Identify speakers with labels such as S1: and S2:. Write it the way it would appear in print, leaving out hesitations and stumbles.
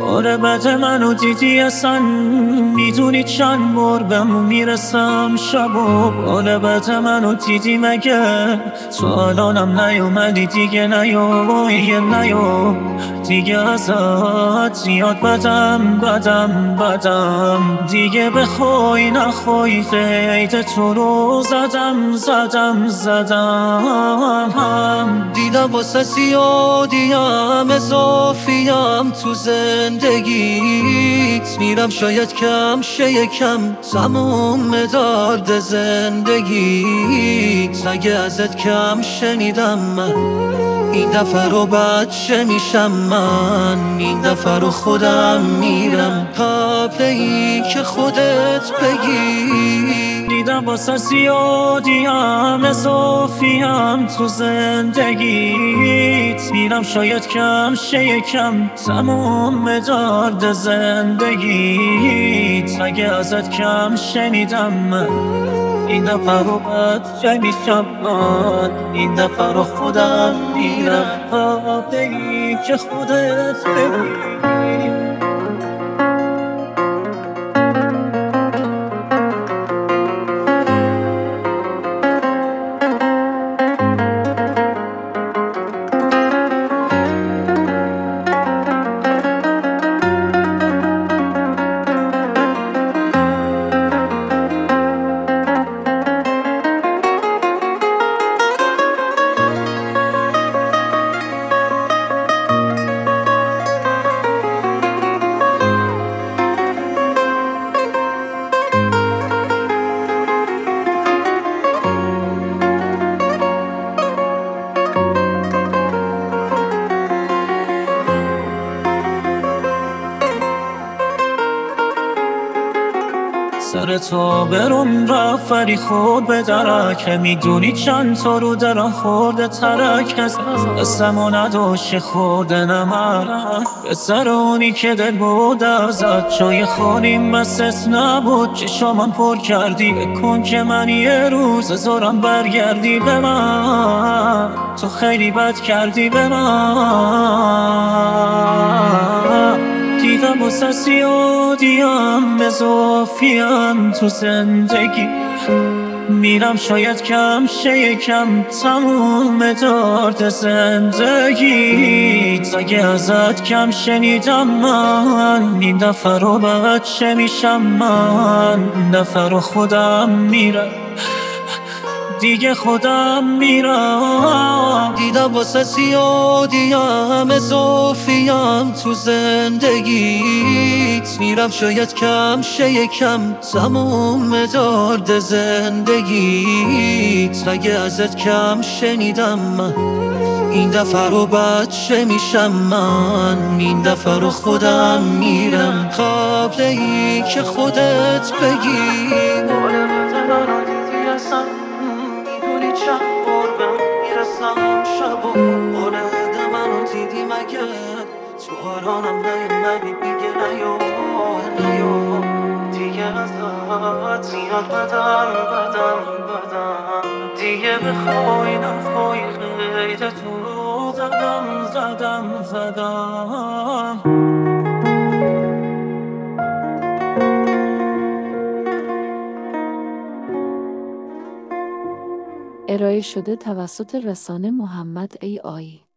S1: قربت منو دیدی اصلا میدونی چند بار بهمون میرسم شبا. قربت منو دیدی مگه تو الانم نیومدی دیگه نیا دیگه ازت زیاد بدم دیگه بخوای نخوای قید تو رو زدم
S2: دیدم واسه زیادیم اضافیم تو زندگیت، میرم شاید کم شه یکم تموم درد زندگیت. اگه ازت کم شنیدم من این دفعه رو بچه میشم، من این دفعه رو خودم میرم قبل ای که خودت بگی.
S1: دیدم واسه زیادیم اضافیم تو زندگیت، میرم شاید کم شه یکم تموم درد زندگیت. اگه ازت کم شنیدم من این دفعه رو بچه میشم، من این دفعه رو خودم میرم قبل ای که خودت بگی. سر تو برم رفت ولی خود به درک، میدونی چند تا رو درم خورده ترک. کس قسمو نداشت خورده نمرک به سر اونی که دل بود ازت جای خانیم بست نبود. چشامم پر کردی بکن که من یه روز زارم برگردی به من، تو خیلی بد کردی به من. دیدم واسه زیادیم اضافیم تو زندگی، میرم شاید کم شه یکم تموم درد زندگیت. اگه ازت کم شنیدم من این دفعه رو بچه میشم، من این دفعه رو خودم میرم دیگه خودم میرم.
S2: دیدم واسه زیادیم اضافیم تو زندگیت، میرم شاید کم شه یکم تموم درد زندگیت. اگه ازت کم شنیدم من این دفعه رو بچه میشم، من این دفعه رو خودم میرم قبل ای که خودت بگی.
S1: میدونی چند بار بهم میرسم شبا. قربت منو دیدی مگه تو الانم نیومدی دیگه نیا دیگه ازت زیاد بدم دیگه بخوای نخوای قید تو رو زدم.
S3: ارائه شده توسط رسانه محمد AI